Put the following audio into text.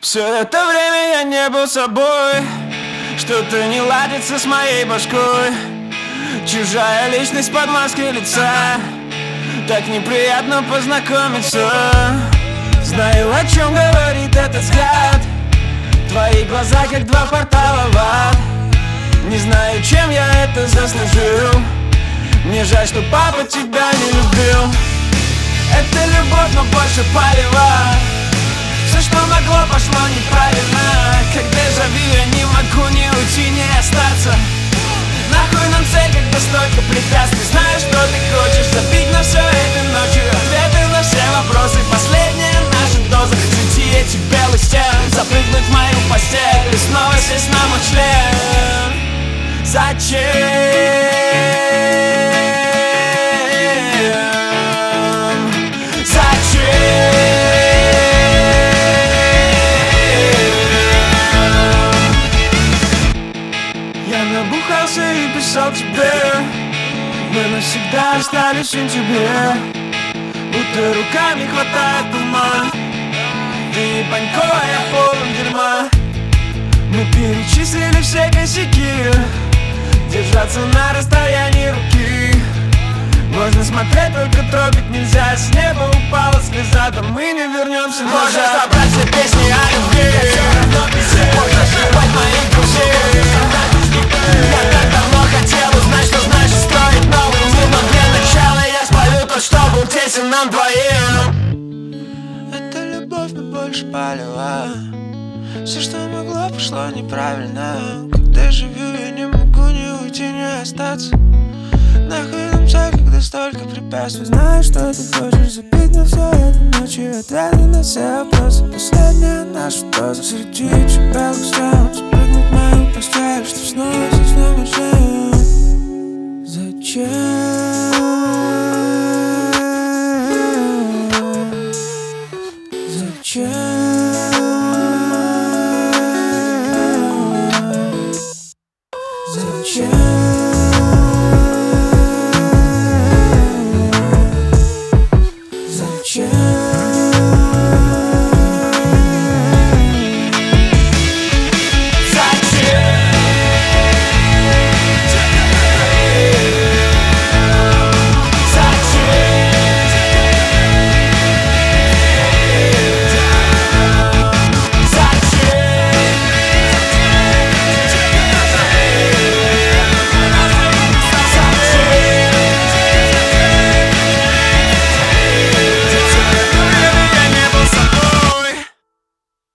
Все это время я не был собой. Что-то не ладится с моей башкой. Чужая личность под маской лица. Так неприятно познакомиться. Знаю, о чем говорит этот взгляд. Твои глаза как два портала в ад. Не знаю, чем я это заслужил. Мне жаль, что папа тебя не любил. Это любовь, но больше палева. Все, что могло, пошло неправильно. Как дежавю, я не могу ни уйти, ни остаться. Нахуй нам цель, когда столько препятствий. Знаю, что ты хочешь забить на все этой ночью. Ответы на все вопросы, последняя наша доза. Уйти эти белых стен, запрыгнуть в мою постель и снова сесть на мой член. Зачем? Я набухался и писал тебе. Мы навсегда остались в сентябре. Будто руками хватает ума. Ты панько, я полон дерьма. Мы перечислили все косяки. Держаться на расстоянии руки. Можно смотреть, только трогать нельзя. С неба упала слеза, да мы не вернемся назад. Можешь собрать все песни о любви. Можешь ебать моих друзей. Я так давно хотел узнать, что значит строить новый мир. Но для начала я спалю тот, что был тесен нам двоим. Это любовь, но больше палева. Все, что могло, пошло неправильно. Когда живу, я не могу ни уйти, ни остаться. Нахуй нам цель, когда столько препятствий. Знаю, что ты хочешь забить на все это ночью. Ответы на все вопросы. Последняя наша доза. Среди этих белых стен запрыгнуть в мою постель, чтоб снова сесть на мой член. Зачем?